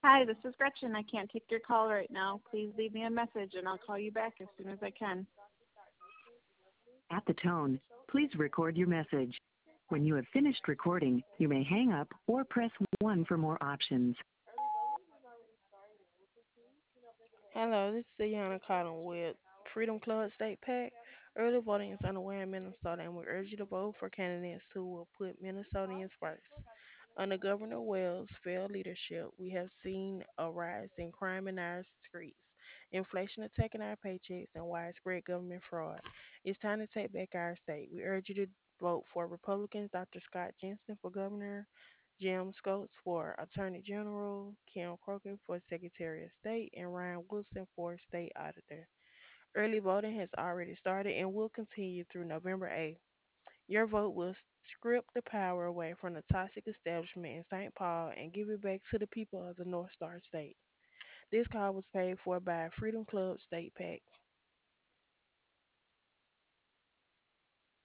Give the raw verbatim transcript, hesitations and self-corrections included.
Hi, this is Gretchen. I can't take your call right now. Please leave me a message and I'll call you back as soon as I can. At the tone, please record your message. When you have finished recording, you may hang up or press one for more options. Hello, this is Deanna calling with Freedom Club State PAC. Early voting is underway in Minnesota, and we urge you to vote for candidates who will put Minnesotans first. Under Governor Wells' failed leadership, we have seen a rise in crime in our streets, inflation attacking our paychecks, and widespread government fraud. It's time to take back our state. We urge you to vote for Republicans Doctor Scott Jensen for governor, Jim Scopes for Attorney General, Kim Crockett for Secretary of State, and Ryan Wilson for State Auditor. Early voting has already started and will continue through November eighth. Your vote will strip the power away from the toxic establishment in Saint Paul and give it back to the people of the North Star State. This call was paid for by Freedom Club State PAC.